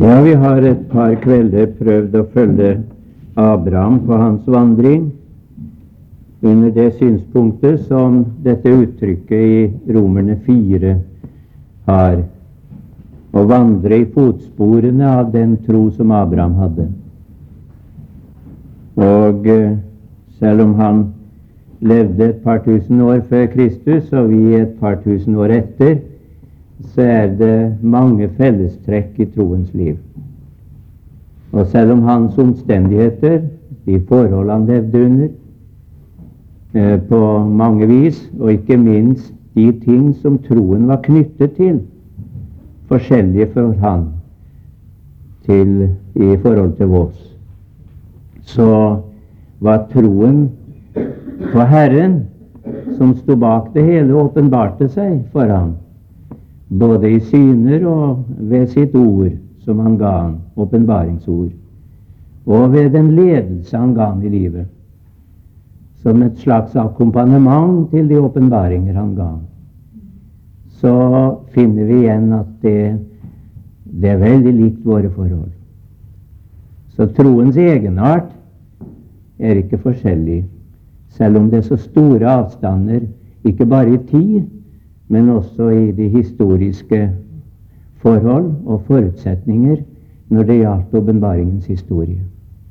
Ja, vi har et par kvelder prøvd å følge Abraham på hans vandring under det synspunktet som dette uttrykket i Romerne 4 har, å vandre i fotsporene av den tro som Abraham hadde. Og selv om han levde et par tusen år før Kristus, og vi et par tusen år etter, så er det mange fellestrekk i troens liv. Og selv om hans omstendigheter, de forhold han levde under, på mange vis, og ikke minst de ting som troen var knyttet til, forskjellige for han i forhold til oss, så var troen på Herren som sto bak det hele, åpenbarte seg for han, både i syner og ved sitt ord som han ga han, åpenbaringsord, og ved den ledelse han ga han i livet, som et slags akkompagnement til de åpenbaringer han ga han. Så finner vi igjen at det er veldig likt våre forhold. Så troens egenart er ikke forskjellig, selv om det er så store avstander, ikke bare i tid, men også i de historiske forhold og forutsetninger når det gjaldt åpenbaringens historie.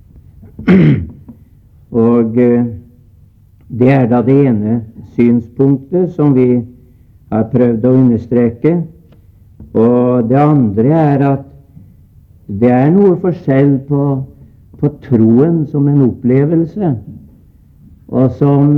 Og det er da det ene synspunktet som vi har prøvd å understreke, og det andre er at det er noe forskjell på troen som en opplevelse og som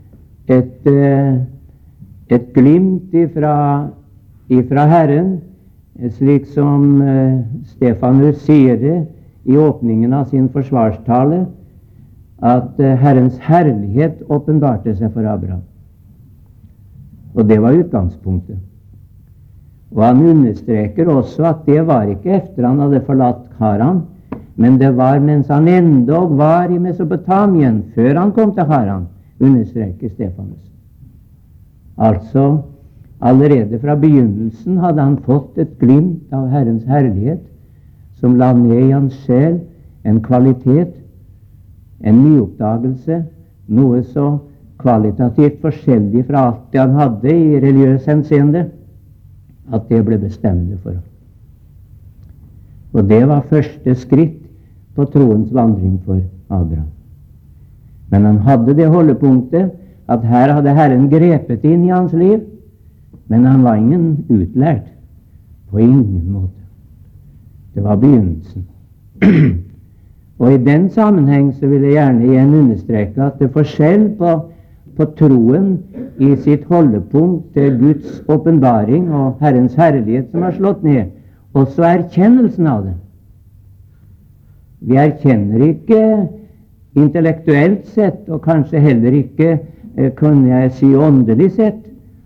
et glimt ifra Herren, slik som Stefanus sier det i åpningen av sin forsvarstale, at Herrens herlighet åpenbarte seg for Abraham. Og det var utgangspunktet. Og han understreker også at det var ikke efter han hadde forlatt Haran, men det var mens han endog var i Mesopotamien, før han kom til Haran, understreker Stefanus. Altså, allerede fra begynnelsen hadde han fått et glimt av Herrens herlighet, som la ned i hans sjel en kvalitet, en nyoppdagelse, noe så kvalitativt forskjellig fra alt det han hadde i religiøs henseende, at det ble bestemmende for ham. Og det var første skritt på troens vandring for Abraham. Men han hadde det holdepunktet at her hadde Herren grepet inn i hans liv, men han var ingen utlært, på ingen måte. Det var begynnelsen. Og i den sammenheng så vil jeg gjerne igjen understreke at det er forskjell på troen i sitt holdepunkt til Guds åpenbaring og Herrens herlighet som har slått ned, og så erkjennelsen av det. Vi erkjenner ikke intellektuelt sett, og kanskje heller ikke, kan jeg si, åndelig sett,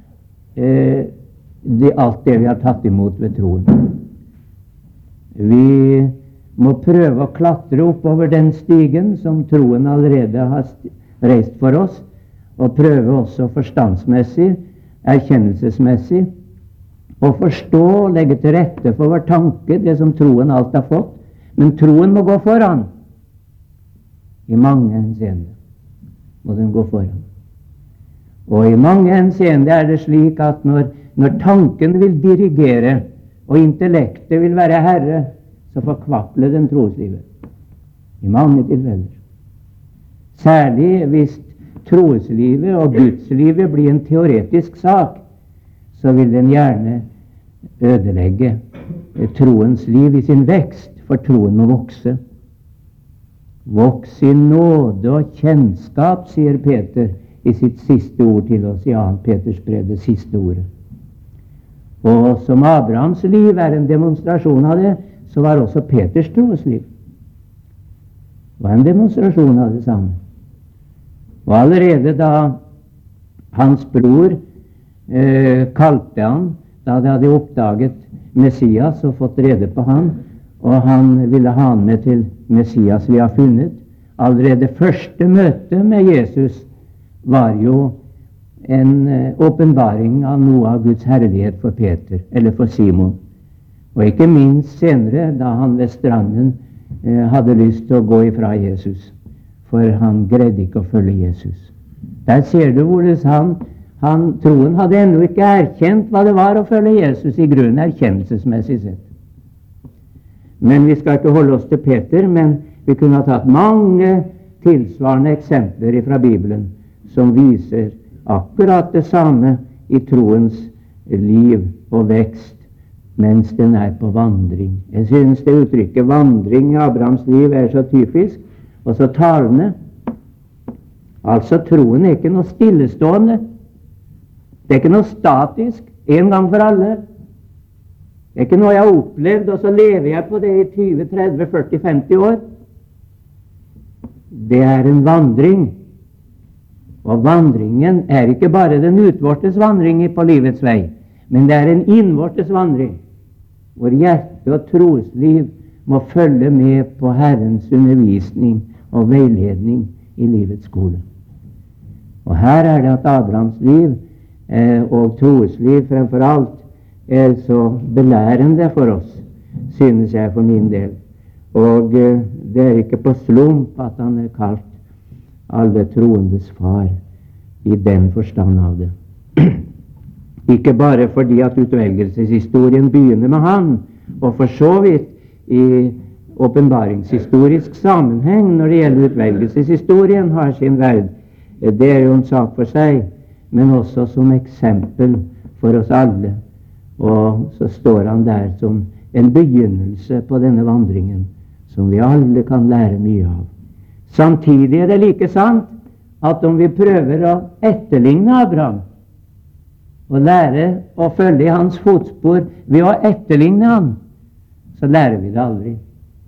alt det vi har tatt imot ved troen. Vi må prøve å klatre oppover den stigen som troen allerede har reist for oss, og prøve også forstandsmessig, erkjennelsesmessig, å forstå og legge til rette for vår tanke, det som troen alt har fått. Men troen må gå foran. I mange henseende må den gå foran. Og i mange henseende er det slik at når tanken vil dirigere, og intellektet vil være herre, så forkvapler den troslivet. I mange tilfeller. Særlig hvis troslivet og gudslivet blir en teoretisk sak, så vil den gjerne ødelegge troens liv i sin vekst, for troen må vokse. Voks i nåde og kjennskap, sier Peter i sitt siste ord til oss i 2. Peters brev, det siste ordet. Og som Abrahams liv er en demonstrasjon av det, så var også Peters trosliv. Det var en demonstrasjon av det samme. Og allerede da hans bror kalte han, da de hadde oppdaget Messias og fått rede på han, og han ville ha han med til Messias vi har funnet. Allerede første møte med Jesus var jo en åpenbaring av noe av Guds herlighet for Peter, eller for Simon. Og ikke minst senere, da han ved stranden hadde lyst til å gå ifra Jesus, for han greide ikke å følge Jesus. Der ser du hvordan troen hadde ennå ikke erkjent hva det var å følge Jesus, i grunnen erkjennelsesmessig sett. Men vi skal ikke holde oss til Peter, men vi kunne ha tatt mange tilsvarende eksempler fra Bibelen som viser akkurat det samme i troens liv og vekst mens den er på vandring. Jeg synes det uttrykket 'vandring' i Abrahams liv er så typisk og så talende. Altså, troen er ikke noe stillestående. Det er ikke noe statisk, en gang for alle. Det er ikke noe jeg har opplevd, og så lever jeg på det i 20, 30, 40, 50 år. Det er en vandring. Og vandringen er ikke bare den utvortes vandring på livets vei, men det er en innvortes vandring, hvor hjerte og trosliv må følge med på Herrens undervisning og veiledning i livets skole. Og her er det at Abrahams liv og trosliv fremfor alt er så belærende for oss, synes jeg for min del. Og det er ikke på slump at han er kalt alle troendes far i den forstand av det. Ikke bare fordi at utvelgelseshistorien begynner med han, og for så vidt i åpenbaringshistorisk sammenheng når det gjelder utvelgelseshistorien har sin verd. Det er jo en sak for seg, men også som eksempel for oss alle. Og så står han der som en begynnelse på denne vandringen, som vi alle kan lære mye av. Samtidig er det like sant at om vi prøver å etterligne Abraham, og lære å følge i hans fotspor ved å etterligne ham, så lærer vi det aldri.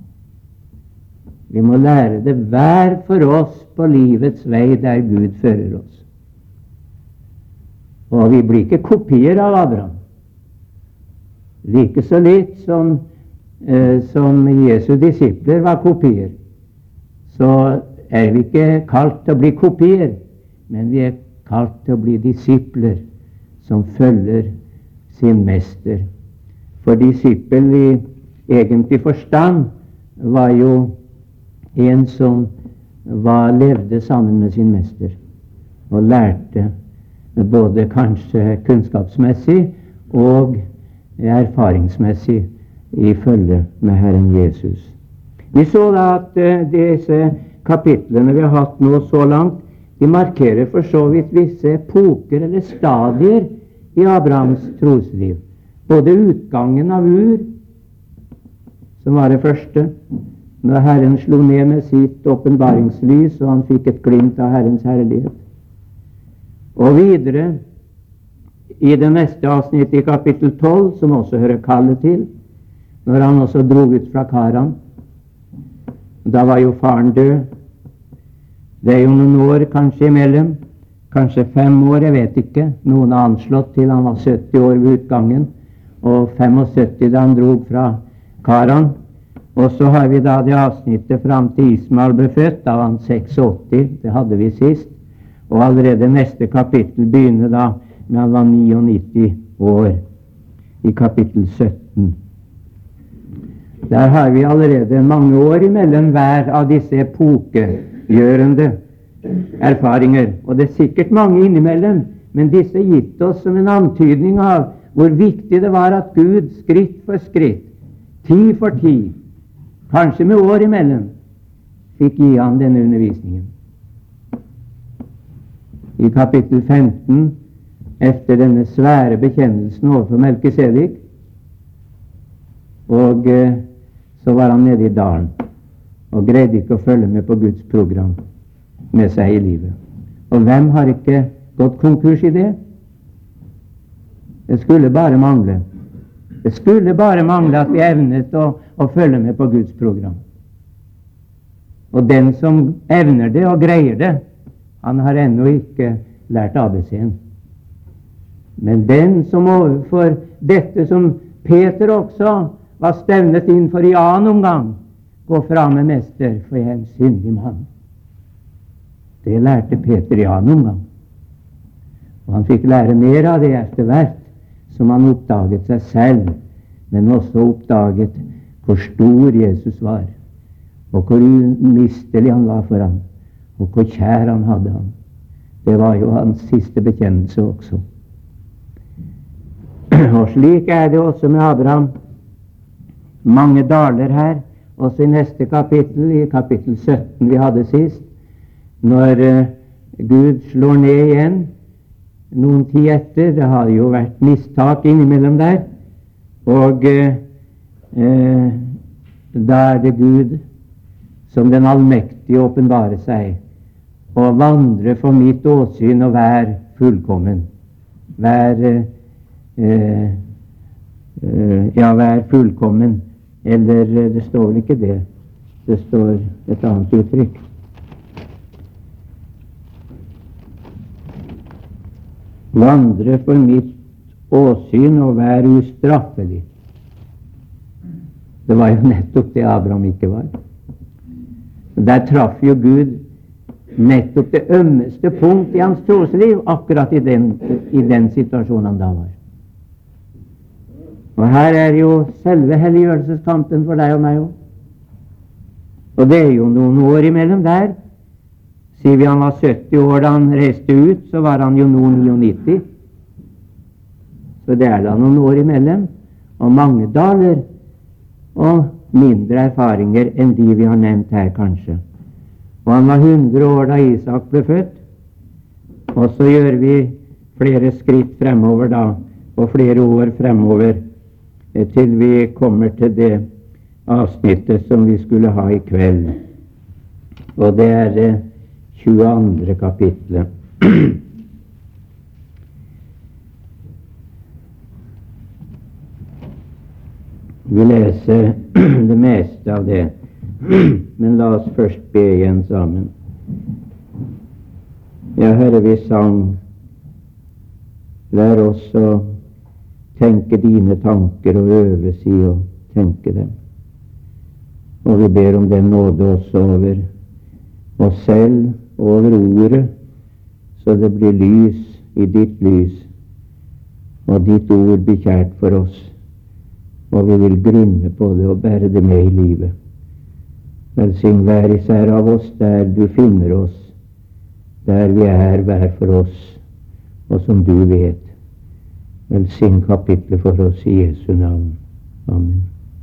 Vi må lære det hver for oss på livets vei der Gud fører oss. Og vi blir ikke kopier av Abraham. Like så litt som Jesu disipler var kopier, så er vi ikke kalt til å bli kopier, men vi er kalt til å bli disipler som følger sin mester. For disippel i egentlig forstand var jo en som levde sammen med sin mester og lærte både kanskje kunnskapsmessig og erfaringsmessig i følge med Herren Jesus. Vi så da at disse kapitlene vi har hatt nå så langt, de markerer for så vidt visse epoker eller stadier i Abrahams trosliv. Både utgangen av Ur, som var det første, når Herren slo ned med sitt åpenbaringslys, og han fikk et glimt av Herrens herlighet. Og videre i det neste avsnittet i kapittel 12, som også hører kallet til, når han også drog ut fra Karan. Da var jo faren død. Det er jo noen år kanskje imellom, kanskje 5 år, jeg vet ikke. Noen har anslått til han var 70 år ved utgangen, og 75 da han drog fra Karan. Og så har vi da det avsnittet fram til Ismael ble født, da var han 86, det hadde vi sist. Og allerede neste kapittel begynner da med han var 99 år, i kapittel 17. Der har vi allerede mange år imellom hver av disse epokegjørende erfaringer. Og det er sikkert mange innimellom, men disse gitt oss som en antydning av hvor viktig det var at Gud skritt for skritt, tid for tid, kanskje med år imellom, fikk gi han denne undervisningen. I kapittel 15, efter denne svære bekjennelsen overfor Melkisedek, og så var han nede i dalen og greide ikke å følge med på Guds program med seg i livet. Og hvem har ikke gått konkurs i det? Det skulle bare mangle. Det skulle bare mangle at vi evnet å følge med på Guds program. Og den som evner det og greier det, han har ennå ikke lært ABC-en. Men den som overfor dette som Peter også var stevnet inn for i annen omgang, gå fram med mester, for jeg er en syndig mann. Det lærte Peter i annen omgang. Og han fikk lære mer av det etter hvert, som han oppdaget seg selv men også oppdaget hvor stor Jesus var, og hvor umistelig han var for ham, og hvor kjær han hadde ham. Det var jo hans siste bekjennelse også. Og slik er det også med Abraham. Mange daler her, også i neste kapittel, i kapittel 17 vi hadde sist, når Gud slår ned igjen noen tid etter. Det har jo vært mistak innimellom der, og da er det Gud som den allmektige åpenbarer seg og vandre for mitt åsyn og vær fullkommen. Vær fullkommen. Eller det står vel ikke det. Det står et annet uttrykk. Vandre for mitt åsyn og vær ustraffelig. Det var jo nettopp det Abraham ikke var. Der traff jo Gud nettopp det ømmeste punkt i hans trosliv, akkurat i den situasjonen han da var. Og her er jo selve helliggjørelseskampen for deg og meg også. Og det er jo noen år imellom der. Sier vi han var 70 år da han reiste ut, så var han jo nå 99. Så det er da noen år imellom, og mange daler, og mindre erfaringer enn de vi har nevnt her kanskje. Og han var 100 år da Isak ble født, og så gjør vi flere skritt fremover da, og flere år fremover, til vi kommer til det avsnittet som vi skulle ha i kveld. Og det er det 22. kapitlet. Vi leser det meste av det, men la oss først be igjen sammen. Ja, Herre, vi sang, lær oss å tenke dine tanker og øves i å tenke dem. Og vi ber om den nåde også over oss selv og over ordet, så det blir lys i ditt lys, og ditt ord blir kjært for oss, og vi vil grunne på det og bære det med i livet. Velsign hver især av oss der du finner oss, der vi er hver for oss, og som du vet. Velsign kapitlet for oss i Jesu navn. Amen.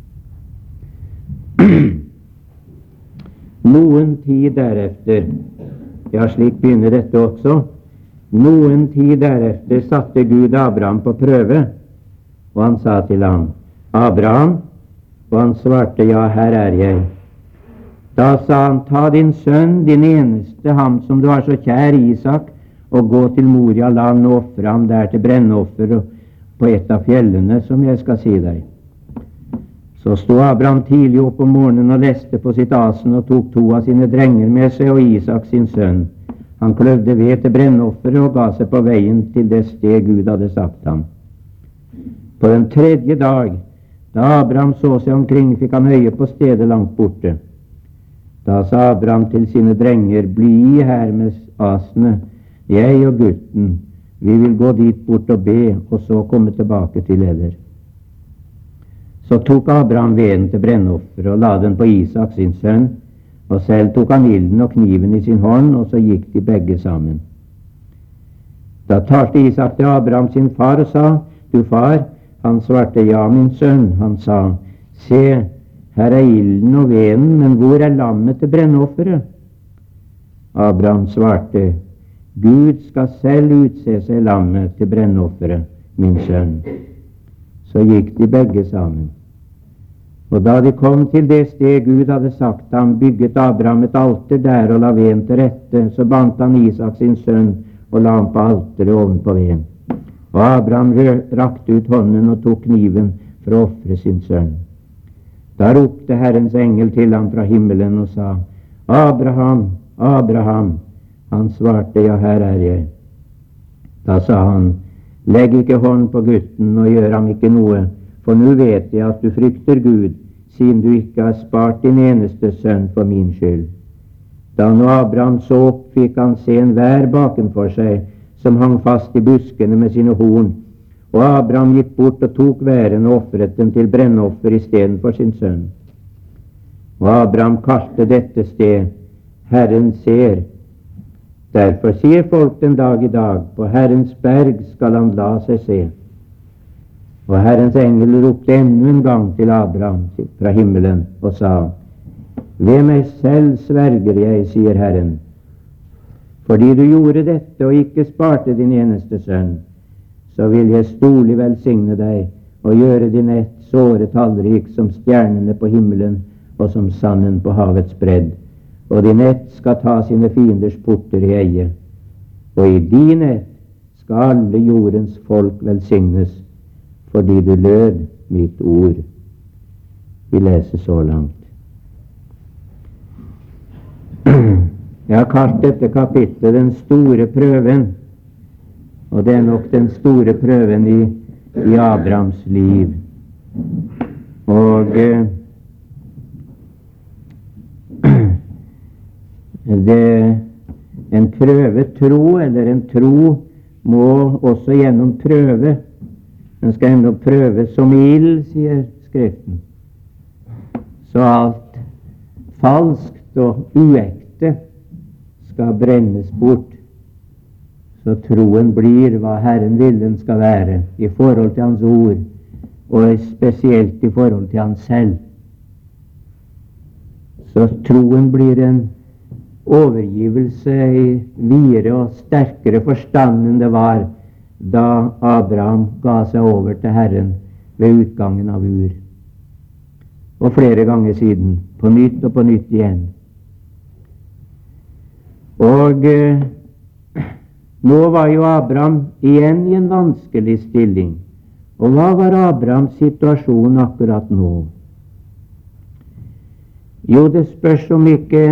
Noen tid derefter, ja, slik begynner dette også, noen tid derefter satte Gud Abraham på prøve, og han sa til ham, Abraham, og han svarte, ja, her er jeg. Da sa han, ta din sønn, din eneste, ham som du har så kjær, Isak, og gå til Moria land og ofre ham der til brennoffer på et av fjellene som jeg skal si deg. Så sto Abraham tidlig opp om morgenen og leste på sitt asen og tok 2 av sine drenger med seg og Isak sin sønn. Han kløvde ved til brennofferet og ga seg på veien til det sted Gud hadde sagt ham. På den 3. dag, da Abraham så seg omkring, fikk han øye på stedet langt borte. Da sa Abraham til sine drenger, bli her med asene, jeg og gutten, vi vil gå dit bort og be, og så komme tilbake til dere. Så tok Abraham veden til brennoffer og la den på Isak sin sønn, og selv tok han ilden og kniven i sin hånd, og så gikk de begge sammen. Da talte Isak til Abraham sin far og sa, du far, han svarte, ja, min sønn. Han sa, se, her er ilden og veden, men hvor er lammet til brennofferet? Abraham svarte, Gud skal selv utse seg lammet til brennofferet, min sønn. Så gikk de begge sammen. Og da de kom til det sted Gud hadde sagt ham, bygget Abraham et alter der og la veden til rette. Så bandt han Isak sin sønn og la ham på alteret ovenpå veden. Og Abraham rakte ut hånden og tok kniven for å ofre sin sønn. Da ropte Herrens engel til ham fra himmelen og sa, Abraham, Abraham. Han svarte, ja, her er jeg. Da sa han, legg ikke hånd på gutten og gjør ham ikke noe, for nå vet jeg at du frykter Gud, siden du ikke har spart din eneste sønn for min skyld. Da nå Abraham så opp, fikk han se en vær bakenfor seg, som hang fast i buskene med sine horn, Og Abraham gikk bort og tok væren og offret dem til brennoffer i stedet for sin sønn. Og Abraham kalte dette sted Herren ser. Derfor sier folk den dag i dag, på Herrens berg skal han la seg se. Og Herrens engel ropte enda en gang til Abraham fra himmelen og sa, ved meg selv sverger jeg, sier Herren, fordi du gjorde dette og ikke sparte din eneste sønn, så vil jeg storlig velsigne deg og gjøre din ett såre tallrik som stjernene på himmelen og som sanden på havets bredd. Og din ett skal ta sine fienders porter i eie. Og i din ett skal alle jordens folk velsignes, fordi du lød mitt ord. Vi leser så langt. Jeg har kalt dette kapitlet den store prøven, og det er nok den store prøven i Abrahams liv. Og en prøvetro, eller en tro, må også gjennom prøve. Den skal gjennom prøve som ild, sier Skriften. Så alt falskt og uekte skal brennes bort, så troen blir hva Herren vil den skal være i forhold til Hans ord, og spesielt i forhold til Han selv. Så troen blir en overgivelse i videre og sterkere forstand enn det var da Abraham ga seg over til Herren ved utgangen av Ur. Og flere ganger siden, på nytt og på nytt igjen. Og nå var jo Abraham igjen i en vanskelig stilling. Og hva var Abrahams situasjon akkurat nå? Jo, det spørs om ikke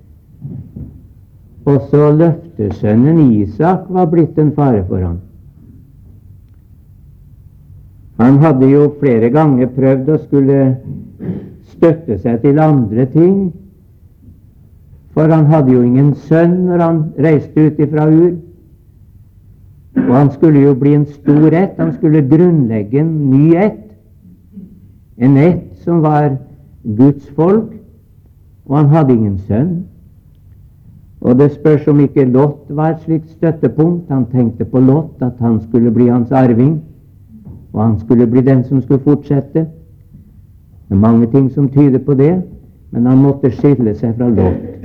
også løftesønnen Isak var blitt en fare for ham. Han hadde jo flere ganger prøvd å skulle støtte seg til andre ting, for han hadde jo ingen sønn når han reiste ut ifra Ur. Og han skulle jo bli en stor ett, han skulle grunnlegge en ny ett, en ett som var Guds folk, og han hadde ingen sønn. Og det spørs om ikke Lot var et slikt støttepunkt. Han tenkte på Lot, at han skulle bli hans arving, og han skulle bli den som skulle fortsette. Det er mange ting som tyder på det, men han måtte skille seg fra Lot.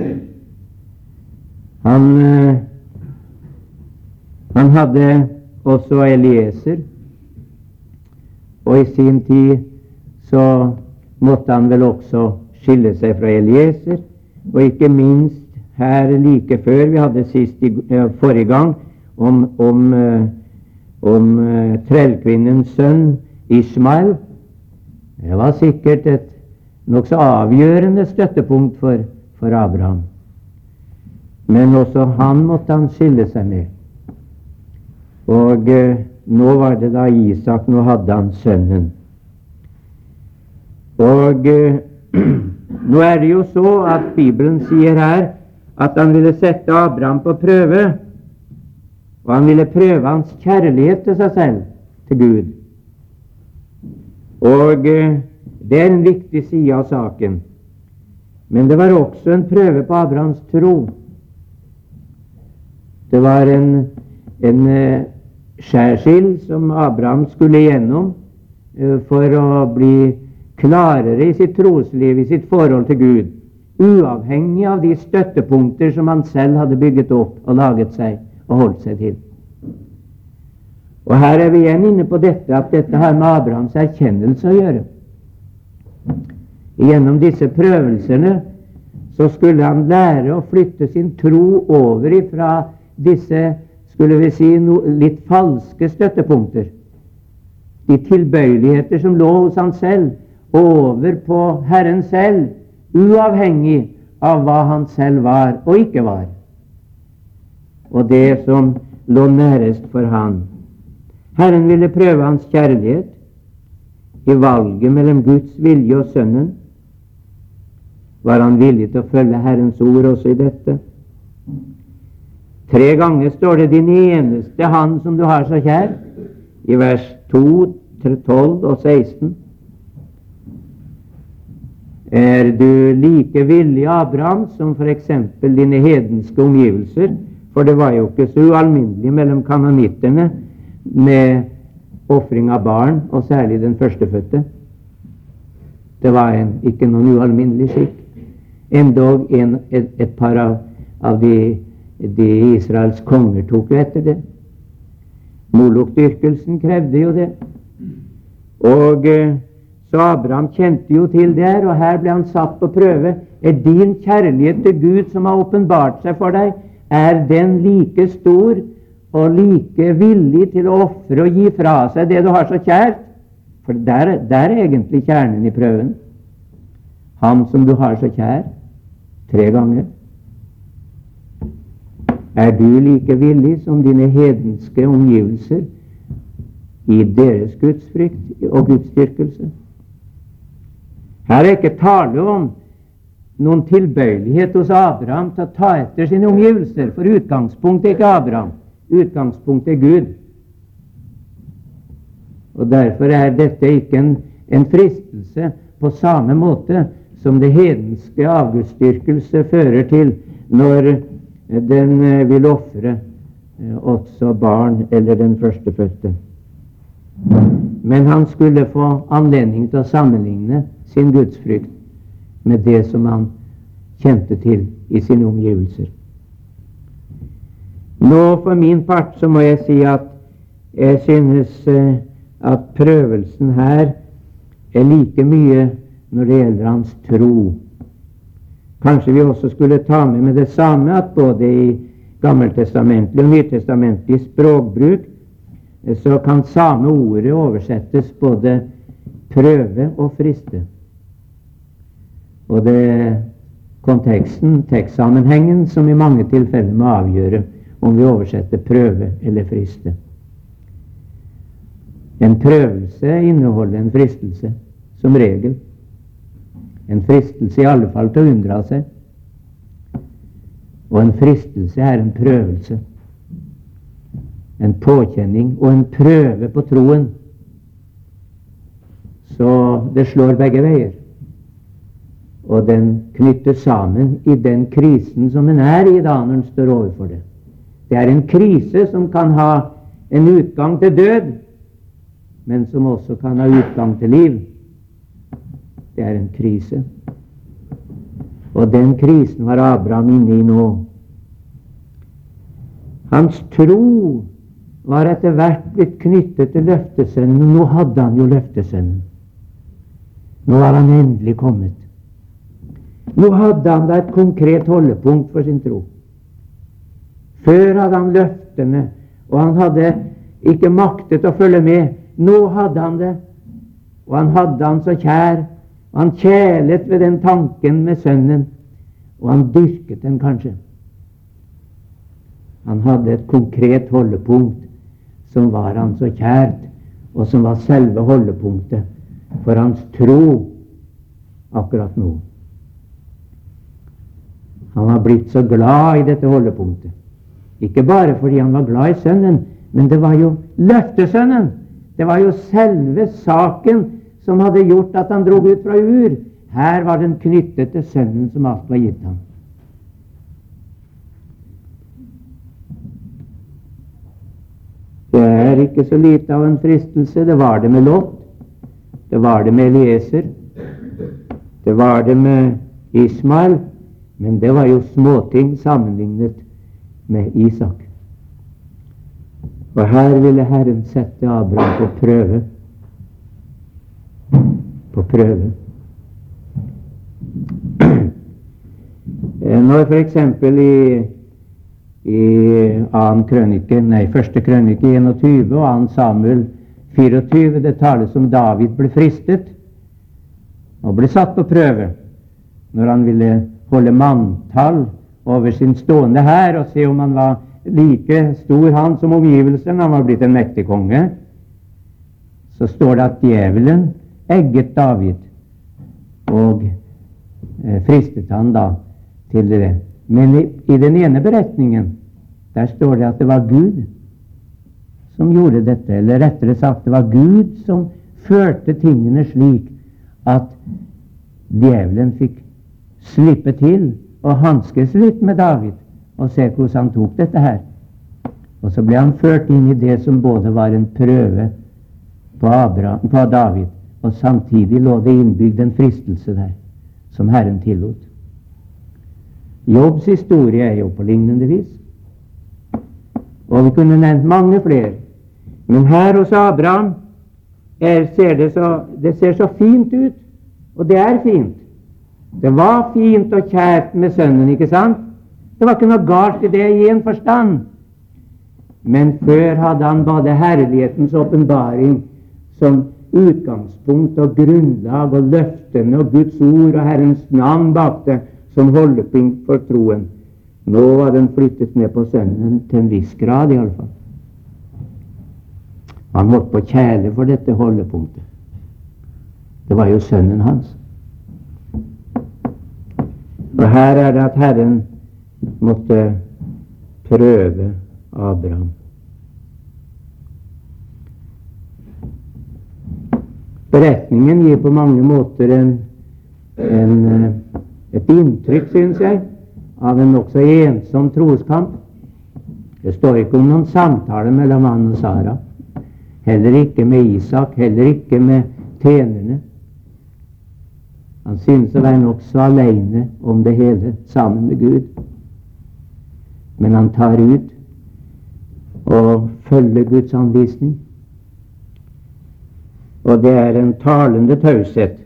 Han hadde også Elieser, og i sin tid så måtte han vel også skille seg fra Elieser, og ikke minst her like før vi hadde forrige gang om trellkvinnens sønn Ismael. Det var sikkert et nokså avgjørende støttepunkt for Abraham. Men også han måtte han skille seg med. Og nå var det da Isak, nå hadde han sønnen. Og nå er det jo så at Bibelen sier her at han ville sette Abraham på prøve, og han ville prøve hans kjærlighet til seg selv, til Gud. Og det er en viktig side av saken. Men det var også en prøve på Abrahams tro. Det var en skjærsild som Abraham skulle igjennom for å bli klarere i sitt trosliv, i sitt forhold til Gud, uavhengig av de støttepunkter som han selv hadde bygget opp og laget seg og holdt seg til. Og her er vi igjen inne på dette, at dette har med Abrahams erkjennelse å gjøre. Gjennom disse prøvelsene så skulle han lære å flytte sin tro over ifra disse, skulle vi si, litt falske støttepunkter, de tilbøyeligheter som lå hos han selv, over på Herren selv, uavhengig av hva han selv var og ikke var, og det som lå nærest for han. Herren ville prøve hans kjærlighet i valget mellom Guds vilje og Sønnen. Var han villig til å følge Herrens ord også i dette? 3 ganger står det 'din eneste Han som du har så kjær', i vers 2, 12 og 16. Er du like villig, Abraham, som for eksempel dine hedenske omgivelser? For det var jo ikke så ualminnelig mellom kanonittene med offring av barn, og særlig den førstefødte. Det var ikke noen ualminnelig skikk. Endog et par av de Israels konger tok jo etter det. Molokdyrkelsen krevde jo det. Og så Abraham kjente jo til det her, og her ble han satt på prøve. Er din kjærlighet til Gud som har åpenbart seg for deg, er den like stor og like villig til å ofre og gi fra seg det du har så kjært? For der er egentlig kjernen i prøven. Han som du har så kjær, 3 ganger. Er du like villig som dine hedenske omgivelser i deres gudsfrykt og gudsdyrkelse? Her er ikke tale om noen tilbøyelighet hos Abraham til å ta etter sine omgivelser, for utgangspunktet er ikke Abraham, utgangspunktet er Gud. Og derfor er dette ikke en fristelse på samme måte som det hedenske avgudsdyrkelse fører til når den vil ofre også barn eller den førstefødte. Men han skulle få anledning til å sammenligne sin gudsfrykt med det som han kjente til i sine omgivelser. Nå for min part så må jeg si at jeg synes at prøvelsen her er like mye når det gjelder hans tro. Kanskje vi også skulle ta med det samme at både i Gammeltestamentlig og Nytestamentlig språkbruk så kan samme ordet oversettes både prøve og friste. Og det er konteksten, tekstsammenhengen, som i mange tilfeller må avgjøre om vi oversetter prøve eller friste. En prøvelse inneholder en fristelse, som regel. En fristelse i alle fall til å unndra seg. Og en fristelse er en prøvelse. En påkjenning og en prøve på troen. Så det slår begge veier. Og den knytter sammen i den krisen som en er i da når en står overfor det. Det er en krise som kan ha en utgang til død, men som også kan ha utgang til liv. Det er en krise. Og den krisen var Abraham inne i nå. Hans tro var etter hvert blitt knyttet til løftesønnen, og nå hadde han jo løftesønnen. Nå var han endelig kommet. Nå hadde han da et konkret holdepunkt for sin tro. Før hadde han løftene, og han hadde ikke maktet å følge med. Nå hadde han det, og han hadde han så kjær, og han kjælet ved den tanken med sønnen, og han dyrket den kanskje. Han hadde et konkret holdepunkt som var han så kjært, og som var selve holdepunktet for hans tro akkurat nå. Han var blitt så glad i dette holdepunktet. Ikke bare fordi han var glad i sønnen, men det var jo løftesønnen. Det var jo selve saken som hadde gjort at han drog ut fra Ur. Her var den knyttet til sønnen som alt var gitt ham. Det er ikke så lite av en fristelse. Det var det med Lot. Det var det med Elieser. Det var det med Ismael. Men det var jo småting sammenlignet med Isak. Og her ville Herren sette Abraham på prøve. På prøve. Når for eksempel i første krønike 21 og 2. Samuel 24 det tales om David ble fristet og ble satt på prøve når han ville holde manntall over sin stående hær og se om han var like stor han som omgivelsen. Han var blitt en mektig konge. Så står det at djevelen egget David og fristet han da til det. Men i den ene beretningen der står det at det var Gud som gjorde dette, eller rettere sagt, det var Gud som førte tingene slik at djevelen fikk slippe til og hanskes litt med David, og se hvordan han tok dette her. Og så ble han ført inn i det som både var en prøve på David, og samtidig lå det innbygd en fristelse der, som Herren tillot. Jobbs historie er jo på lignende vis. Og vi kunne nevnt mange flere. Men her hos Abraham det ser så fint ut, og det er fint. Det var fint og kjært med sønnen, ikke sant? Det var ikke noe galt i det i en forstand. Men før hadde han både herlighetens åpenbaring som utgangspunkt og grunnlag, og løftene og Guds ord og Herrens navn bak det som holdepunkt for troen. Nå var den flyttet ned på sønnen til en viss grad, i alle fall. Han holdt på å kjæle for dette holdepunktet. Det var jo sønnen hans. Og her er det at Herren måtte prøve Abraham. Beretningen gir på mange måter et inntrykk, synes jeg, av en nokså ensom troskamp. Det står ikke om noen samtale mellom han og Sara. Heller ikke med Isak, heller ikke med tjenerne. Han synes å være nokså alene om det hele, sammen med Gud. Men han tar ut og følger Guds anvisning. Og det er en talende taushet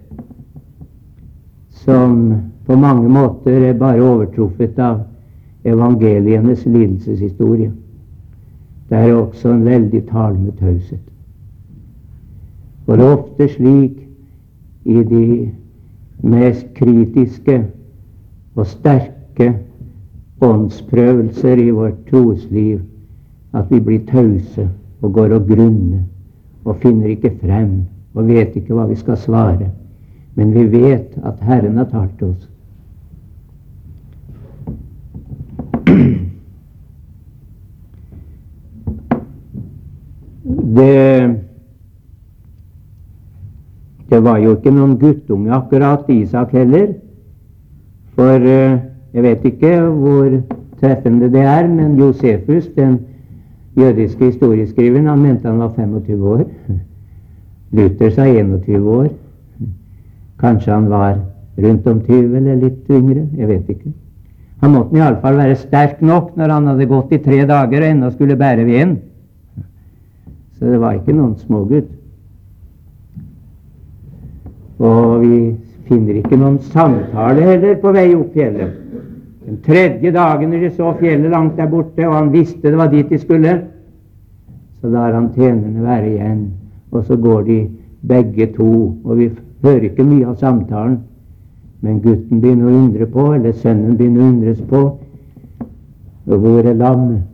som på mange måter er bare overtruffet av evangelienes lidelseshistorie. Det er også en veldig talende taushet. For det er ofte slik i de mest kritiske og sterke åndsprøvelser i vårt trosliv at vi blir tause og går og grunner og finner ikke frem og vet ikke hva vi skal svare. Men vi vet at Herren har talt til oss. Det var jo ikke noen guttunge akkurat, Isak heller. For jeg vet ikke hvor treffende det er, men Josefus, den jødiske historieskriveren, han mente han var 25 år. Luther sa 21 år. Kanskje han var rundt om 20 eller litt yngre, jeg vet ikke. Han måtte i alle fall være sterk nok når han hadde gått i 3 dager og ennå skulle bære veden. Så det var ikke noen smågutt. Og vi finner ikke noen samtale heller på vei opp fjellet. Den 3. dagen når de så fjellet langt der borte, og han visste det var dit de skulle, så lar han tjenerne være igjen. Og så går de begge to, og vi hører ikke mye av samtalen. Men gutten begynner å undre på, eller sønnen begynner å undres på, og hvor er lammet?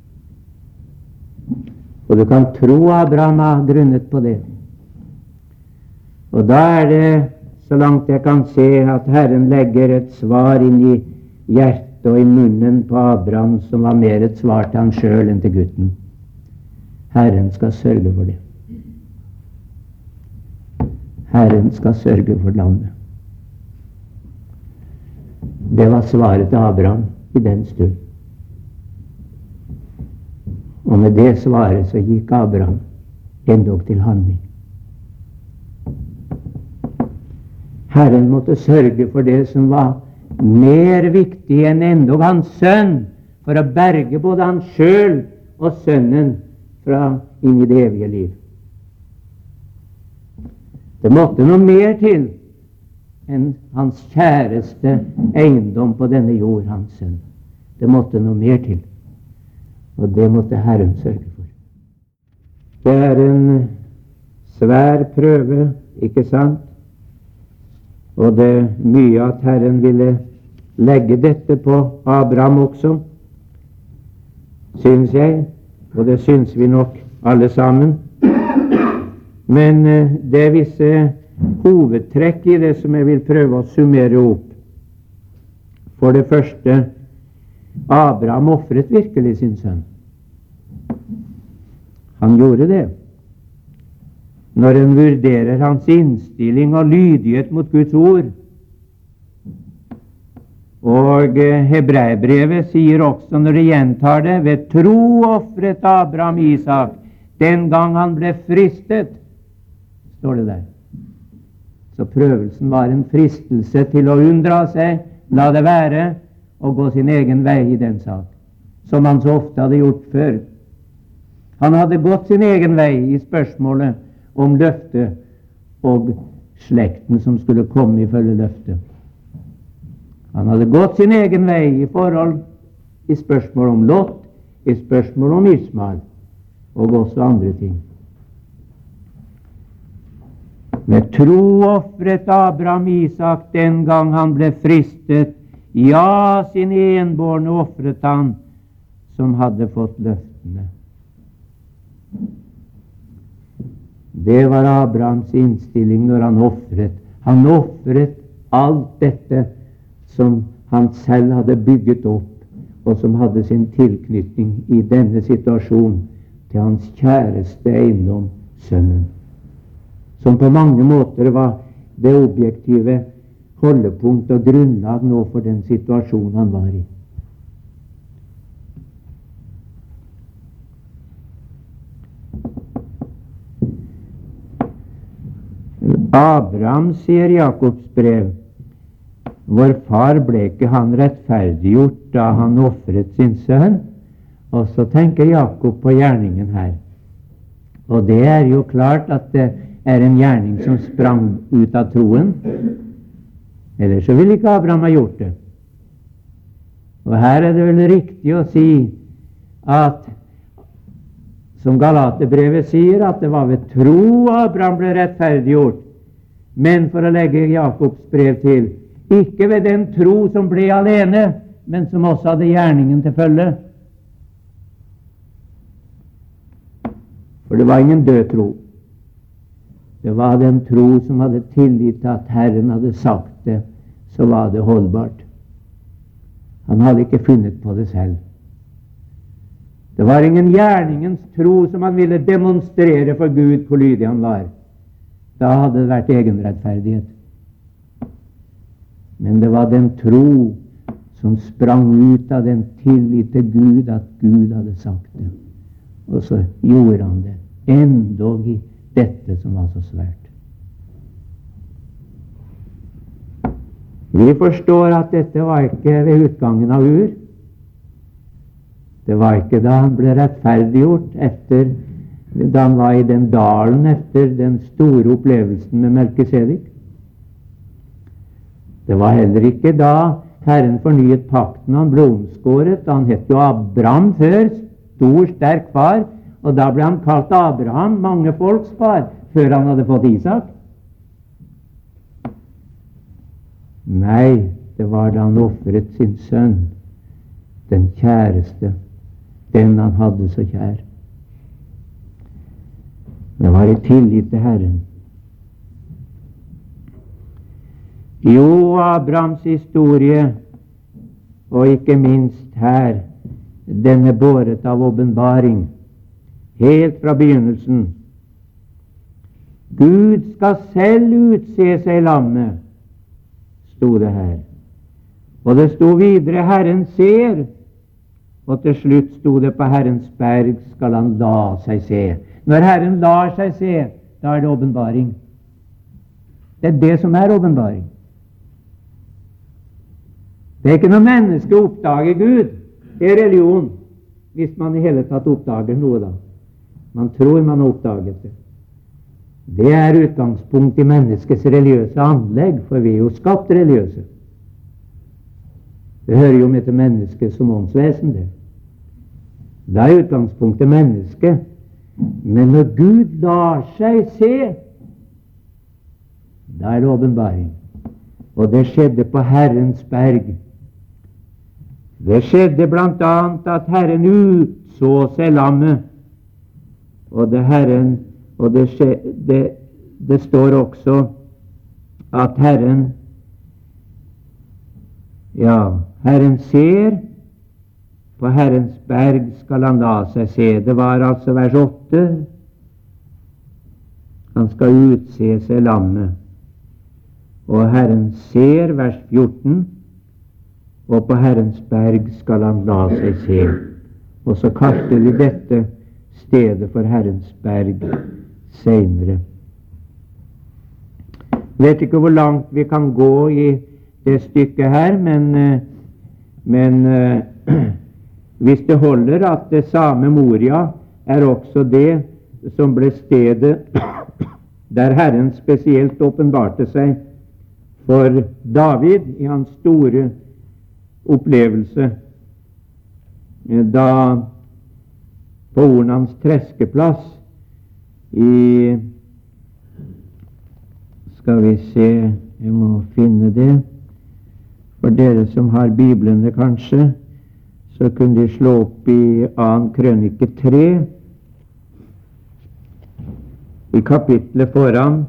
Og du kan tro Abraham har grunnet på det. Og da er det, så langt jeg kan se, at Herren legger et svar inn i hjertet og i munnen på Abraham, som var mer et svar til han selv enn til gutten. Herren skal sørge for det. Herren skal sørge for lammet. Det var svaret til Abraham i den stund. Og med det svaret så gikk Abraham endog til handling. Herren måtte sørge for det som var mer viktig enn endog hans sønn, for å berge både han selv og sønnen fra inn i det evige liv. Det måtte noe mer til enn hans kjæreste eiendom på denne jord, hans sønn. Det måtte noe mer til, og det måtte Herren sørge for. Det er en svær prøve, ikke sant? Og det er mye at Herren ville legge dette på Abraham også, synes jeg, og det synes vi nok alle sammen. Men det er visse hovedtrekk i det som jeg vil prøve å summere opp. For det første, Abraham offret virkelig sin sønn. Han gjorde det. Når en vurderer hans innstilling og lydighet mot Guds ord. Og Hebreerbrevet sier også, når det gjentar det, ved tro ofret Abraham Isak den gang han ble fristet, står det der. Så prøvelsen var en fristelse til å unndra seg, la det være, og gå sin egen vei i den sak, som han så ofte hadde gjort før. Han hadde gått sin egen vei i spørsmålet om løftet og slekten som skulle komme ifølge løftet. Han hadde gått sin egen vei i forhold i spørsmål om Lot, i spørsmål om Ismael, og også andre ting. Ved tro ofret Abraham Isak den gang han ble fristet. Ja, sin enbårne ofret han, som hadde fått løftene. Det var Abrahams innstilling når han ofret. Han ofret alt dette som han selv hadde bygget opp, og som hadde sin tilknytning i denne situasjonen til hans kjæreste eiendom, sønnen, som på mange måter var det objektive holdepunkt og grunnlag nå for den situasjonen han var i. Abraham, sier Jakobs brev, vår far ble ikke han rettferdiggjort da han offret sin sønn? Og så tenker Jakob på gjerningen her. Og det er jo klart at det er en gjerning som sprang ut av troen. Ellers så ville ikke Abraham ha gjort det. Og her er det vel riktig å si at, som Galaterbrevet sier, at det var ved tro Abraham ble rettferdiggjort. Men for å legge Jakobs brev til, ikke ved den tro som ble alene, men som også hadde gjerningen til følge. For det var ingen død tro. Det var den tro som hadde tillit til at Herren hadde sagt det, så var det holdbart. Han hadde ikke funnet på det selv. Det var ingen gjerningens tro som han ville demonstrere for Gud hvor lydig han var. Da hadde det vært egenrettferdighet. Men det var den tro som sprang ut av den tillit til Gud, at Gud hadde sagt det. Og så gjorde han det, endog i dette som var så svært. Vi forstår at dette var ikke ved utgangen av Ur. Det var ikke da han ble rettferdiggjort da han var i den dalen etter den store opplevelsen med Melkisedek. Det var heller ikke da Herren fornyet pakten, han ble omskåret. Han het jo Abraham før, stor, sterk far, og da ble han kalt Abraham, mange folks far, før han hadde fått Isak. Nei, det var da han offret sin sønn, den kjæreste, den han hadde så kjær. Det var i tillit til Herren. Jo, Abrahams historie, og ikke minst her, den er båret av åpenbaring, helt fra begynnelsen. Gud skal selv utse seg lammet, sto det her. Og det sto videre, Herren ser, og til slutt sto det, på Herrens berg skal han la seg se. Når Herren lar seg se, da er det åpenbaring. Det er det som er åpenbaring. Det er ikke noe menneske oppdager Gud. Det er religion, hvis man i hele tatt oppdager noe da. Man tror man har oppdaget det. Det er utgangspunkt i menneskets religiøse anlegg, for vi er jo skapt religiøse. Det hører jo med til mennesket som åndsvesen, det. Det er utgangspunktet mennesket. Men når Gud lar seg se, da er det åpenbaring. Og det skjedde på Herrens berg. Det skjedde blant annet at Herren utså seg lammet, og det står også at Herren ser på Herrens berg skal han la seg se. Det var altså vers 8. Han skal utse seg lammet. Og Herren ser, vers 14, og på Herrens berg skal han la seg se. Og så kaller vi dette stedet for Herrens berg senere. Jeg vet ikke hvor langt vi kan gå i det stykket her, men hvis det holder at det samme Moria er også det som ble stedet der Herren spesielt åpenbarte seg for David i hans store opplevelse da på Ornans treskeplass i, skal vi se, jeg må finne det for dere som har Biblene kanskje, så kunne de slå opp i 2. Krønike 3 i kapitlet foran.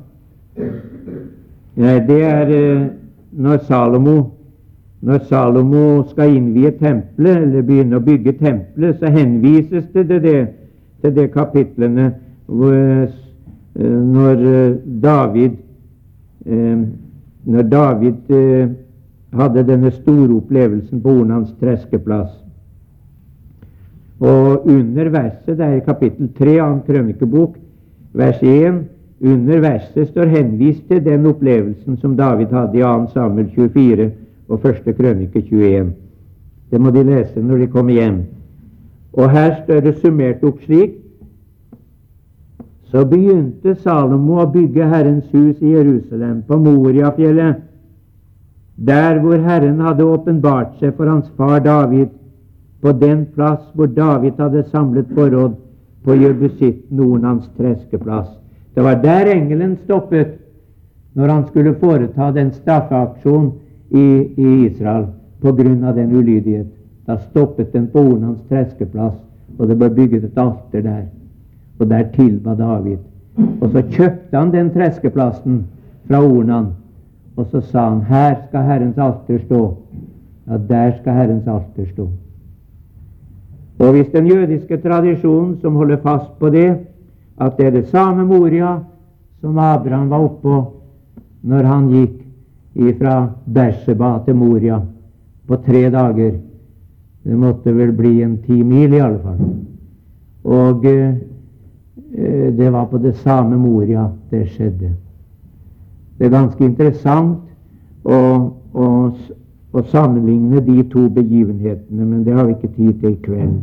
Det er når Salomo skal innvie tempelet, eller begynne å bygge tempelet, så henvises det til det kapitlene når David hadde denne store opplevelsen på Ornans treskeplass. Og under verset, det er i kapittel 3 av en krønikebok, vers 1, under verset står henvist til den opplevelsen som David hadde i 2. Samuel 24 og 1. Krønike 21. Det må de lese når de kommer hjem. Og her står det summert opp slik: Så begynte Salomo å bygge Herrens hus i Jerusalem, på Moriafjellet, der hvor Herren hadde åpenbart seg for hans far David, på den plass hvor David hadde samlet forråd på Jebusitten, Ornans treskeplass. Det var der engelen stoppet når han skulle foreta den straffeaksjon i Israel på grunn av den ulydighet. Da stoppet den på Ornans treskeplass, og det ble bygget et alter der. Og der tilba David. Og så kjøpte han den treskeplassen fra Ornan, og så sa han: her skal Herrens alter stå. Ja, der skal Herrens alter stå. Og hvis den jødiske tradisjonen som holder fast på det, at det er det samme Moria som Abraham var oppå når han gikk fra Berseba til Moria på 3 dager. Det måtte vel bli 10 mil i alle fall. Og det var på det samme Moria det skjedde. Det er ganske interessant å sammenligne de to begivenhetene, men det har vi ikke tid til i kveld.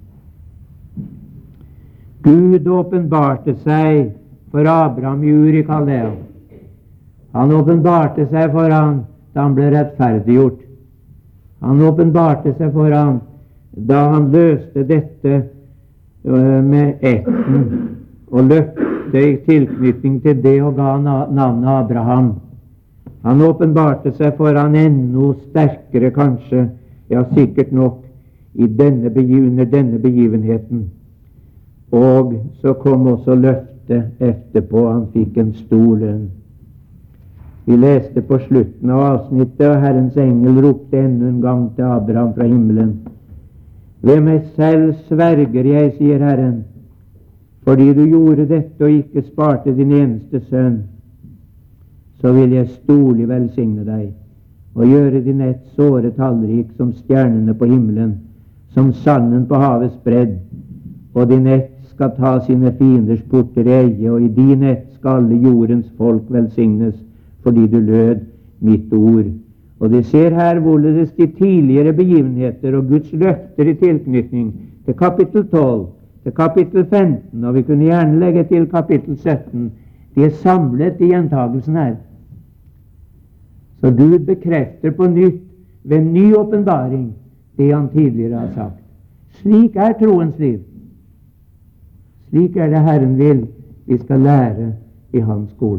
Gud åpenbarte seg for Abraham i Ur i Kaldea. Han åpenbarte seg for han da han ble rettferdiggjort. Han åpenbarte seg for han da han løste dette med etten og løfte i tilknytning til det og ga navnet Abraham. Han åpenbarte seg for han enda sterkere kanskje, ja sikkert nok, under denne begivenheten. Og så kom også løftet etterpå. Han fikk en stor lønn. Vi leste på slutten av avsnittet, og Herrens engel ropte enda en gang til Abraham fra himmelen: Ved meg selv sverger jeg, sier Herren, fordi du gjorde dette og ikke sparte din eneste sønn, så vil jeg storlig velsigne deg og gjøre din ett såre tallrik som stjernene på himmelen, som sanden på havets bredd, og din ett skal ta sine fienders porter i eie, og i din ett skal alle jordens folk velsignes, fordi du lød mitt ord. Og de ser her hvorledes de tidligere begivenheter og Guds løfter i tilknytning til kapittel 12, til kapittel 15, og vi kunne gjerne legge til kapittel 17, de er samlet i gjentagelsen her. Så Gud bekrefter på nytt ved ny åpenbaring det han tidligere har sagt. Slik er troens liv. Slik er det Herren vil vi skal lære i hans skole.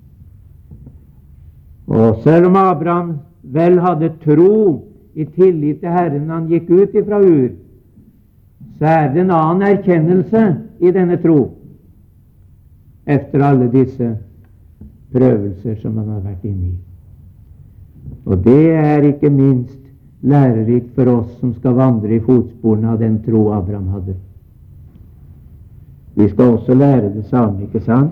Og selv om Abraham vel hadde tro i tillit til Herren han gikk ut ifra Ur, så er det en annen erkjennelse i denne tro efter alle disse prøvelser som han har vært inne i. Og det er ikke minst lærerikt for oss som skal vandre i fotsporene av den tro Abraham hadde. Vi skal også lære det samme, ikke sant?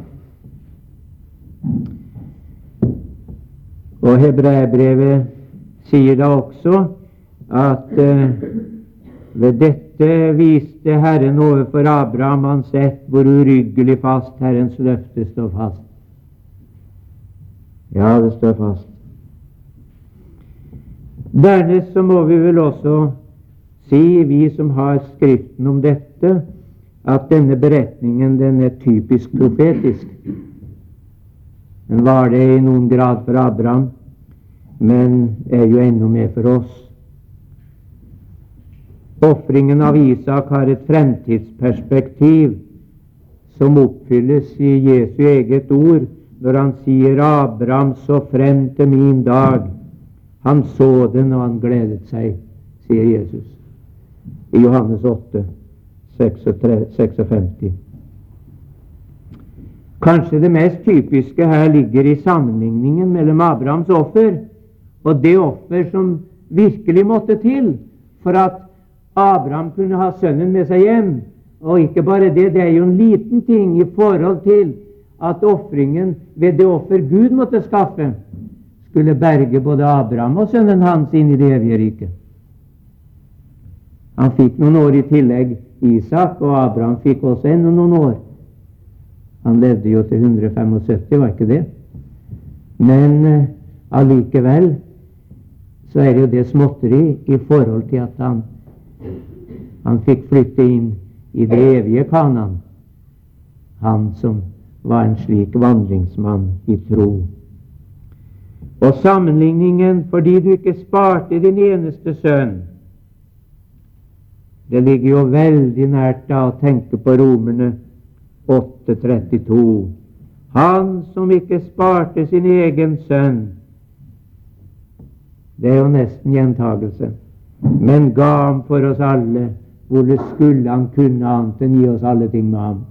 Og Hebreerbrevet sier da også at ved dette viste Herren overfor Abraham hans ett, hvor uryggelig fast Herrens løfte står fast. Ja, det står fast. Dernest så må vi vel også si, vi som har Skriften om dette, at denne beretningen, den er typisk profetisk. Den var det i noen grad for Abraham, men er jo enda mer for oss. Offringen av Isak har et fremtidsperspektiv som oppfylles i Jesu eget ord, når han sier Abraham så frem til min dag. Han så den, og han gledet seg, sier Jesus i Johannes 8, 56. Kanskje det mest typiske her ligger i sammenligningen mellom Abrahams offer og det offer som virkelig måtte til for at Abraham kunne ha sønnen med seg hjem. Og ikke bare det, det er jo en liten ting i forhold til at offringen ved det offer Gud måtte skaffe, skulle berge både Abraham og sønnen hans inn i det evige riket. Han fikk noen år i tillegg, Isak, og Abraham fikk også enda noen år. Han levde jo til 175, var ikke det? Men allikevel så er det jo det småtteri i forhold til at han fikk flytte inn i det evige Kanaan, han som var en slik vandringsmann i tro. Og sammenligningen, fordi du ikke sparte din eneste sønn, det ligger jo veldig nært da å tenke på Romerne 8:32. Han som ikke sparte sin egen sønn, det er jo nesten gjentagelse, men ga ham for oss alle, hvor skulle han kunne annet enn gi oss alle ting med ham.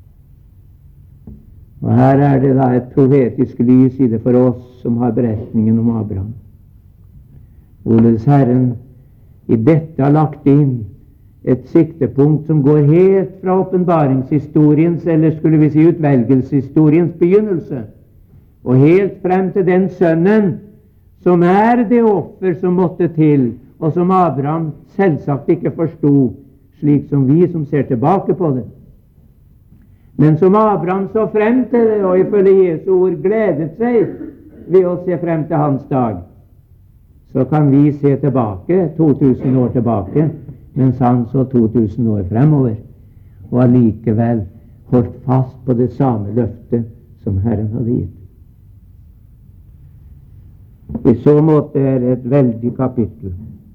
Og her er det da et profetisk lys i det for oss som har beretningen om Abraham. Hvorledes Herren i dette har lagt inn et siktepunkt som går helt fra åpenbaringshistoriens, eller skulle vi si utvelgelseshistoriens begynnelse, og helt frem til den sønnen som er det offer som måtte til, og som Abraham selvsagt ikke forstod, slik som vi som ser tilbake på det. Men som Abraham så frem til det, og ifølge Jesu ord gledet seg ved å se frem til hans dag, så kan vi se tilbake 2000 år tilbake, mens han så 2000 år fremover, og allikevel holdt fast på det samme løftet som Herren hadde gitt. I så måte er det et veldig kapittel.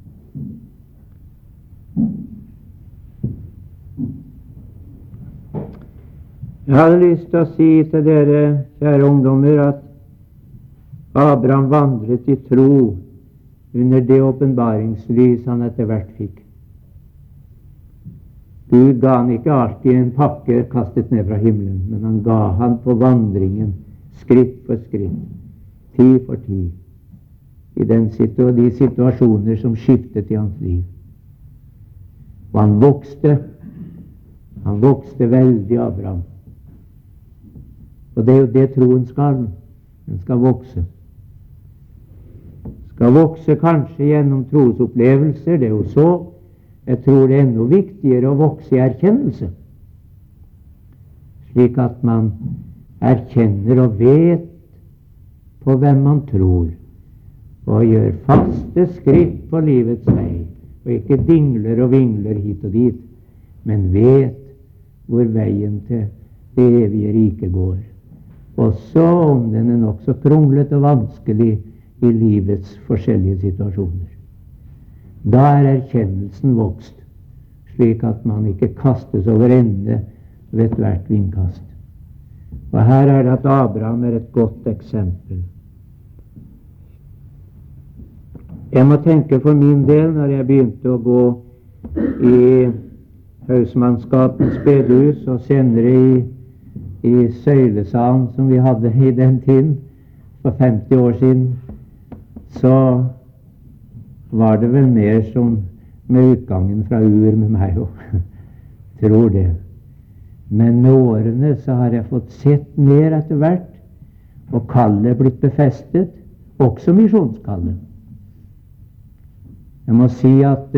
Jeg hadde lyst til å si til dere, kjære ungdommer, at Abraham vandret i tro under det åpenbaringslys han etter hvert fikk. Gud ga han ikke alltid en pakke kastet ned fra himmelen, men han ga han på vandringen, skritt for skritt, tid for tid, i de situasjoner som skiftet i hans liv. Og han vokste veldig, Abraham. Og det er jo det troen skal. Den skal vokse. Skal vokse kanskje gjennom trosopplevelser, det er jo så. Jeg tror det er enda viktigere å vokse i erkjennelse, slik at man erkjenner og vet på hvem man tror, og gjør faste skritt på livets vei, og ikke dingler og vingler hit og dit, men vet hvor veien til det evige riket går, også om den er nok så kronglet og vanskelig i livets forskjellige situasjoner. Da er erkjennelsen vokst, slik at man ikke kastes over ende ved hvert vindkast. Og her er det at Abraham er et godt eksempel. Jeg må tenke for min del, når jeg begynte å gå i Hausmannsgatens bedehus, og senere i Søylesalen som vi hadde i den tiden, for 50 år siden, så var det vel mer som med utgangen fra Ur med meg òg. Tror det. Men med årene så har jeg fått sett mer etter hvert, og kallet er blitt befestet, også misjonskallet. Jeg må si at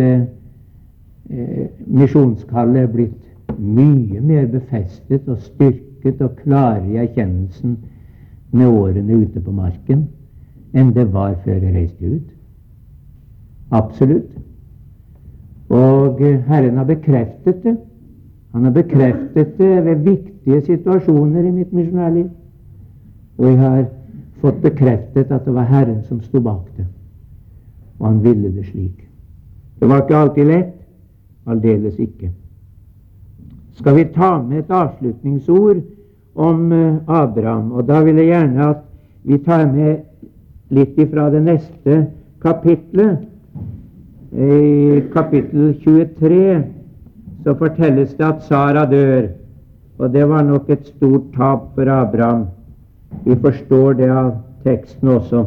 misjonskallet er blitt mye mer befestet og styrket og klarere i erkjennelsen med årene ute på marken enn det var før jeg reiste ut. Absolutt. Og Herren har bekreftet det. Han har bekreftet det ved viktige situasjoner i mitt misjonærliv. Og jeg har fått bekreftet at det var Herren som sto bak det. Og han ville det slik. Det var ikke alltid lett. Aldeles ikke. Skal vi ta med et avslutningsord om Abraham? Og da vil jeg gjerne at vi tar med litt ifra det neste kapitlet. I kapittel 23 så fortelles det at Sara dør, og det var nok et stort tap for Abraham. Vi forstår det av teksten også.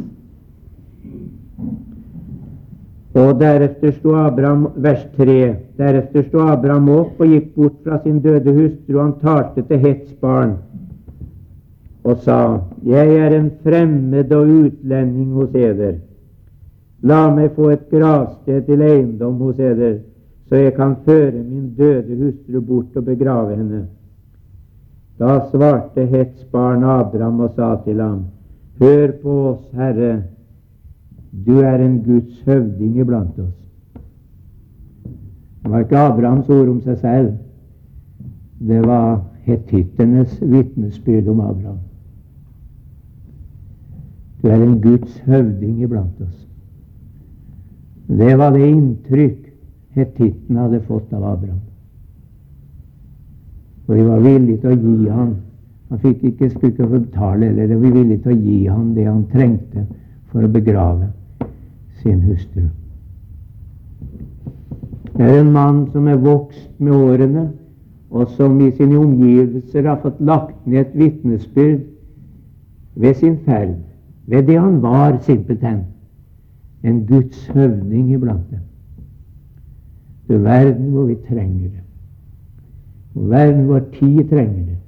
Og deretter sto Abraham, vers 3, deretter sto Abraham opp og gikk bort fra sin døde hustru, og han talte til Hets barn og sa: Jeg er en fremmed og utlending hos eder. La meg få et gravsted til eiendom hos eder, så jeg kan føre min døde hustru bort og begrave henne. Da svarte Hets barn Abraham og sa til ham: Hør på oss, Herre, du er en Guds høvding iblant oss. Det var ikke Abrahams ord om seg selv, det var hetitternes vitnesbyrd om Abraham. Du er en Guds høvding iblant oss. Det var det inntrykk hetittene hadde fått av Abraham. Og de var villige til å gi han. Han fikk ikke skutt å betale, eller de var villige til å gi han det han trengte for å begrave sin hustru. Det er en mann som er vokst med årene, og som i sine omgivelser har fått lagt ned et vitnesbyrd ved sin ferd, ved det han var simpelthen. En Guds høvding iblant dem. Det er verden hvor vi trenger det. Og verden vår tid trenger det.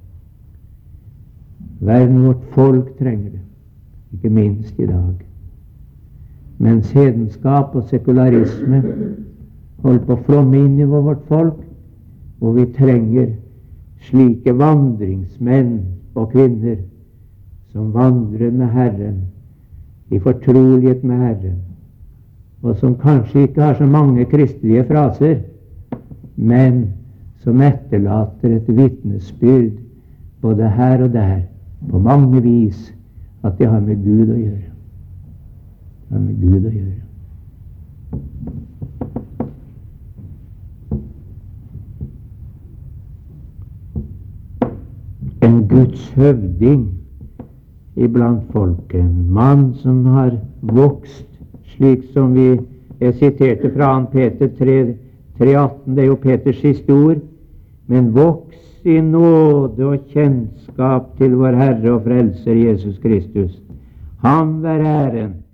Verden vårt folk trenger det. Ikke minst i dag. Mens hedenskap og sekularisme holder på å flomme inn i vårt folk, og vi trenger slike vandringsmenn og kvinner som vandrer med Herren, i fortrolighet med Herren, og som kanskje ikke har så mange kristelige fraser, men som etterlater et vitnesbyrd både her og der, på mange vis, at det har med Gud å gjøre. Det har med Gud å gjøre. En Guds høvding iblant folket, en mann som har vokst, slik som vi siterte fra 2. Peter 3,18, det er jo Peters siste ord, men voks i nåde og kjennskap til vår Herre og Frelser Jesus Kristus. Ham være æren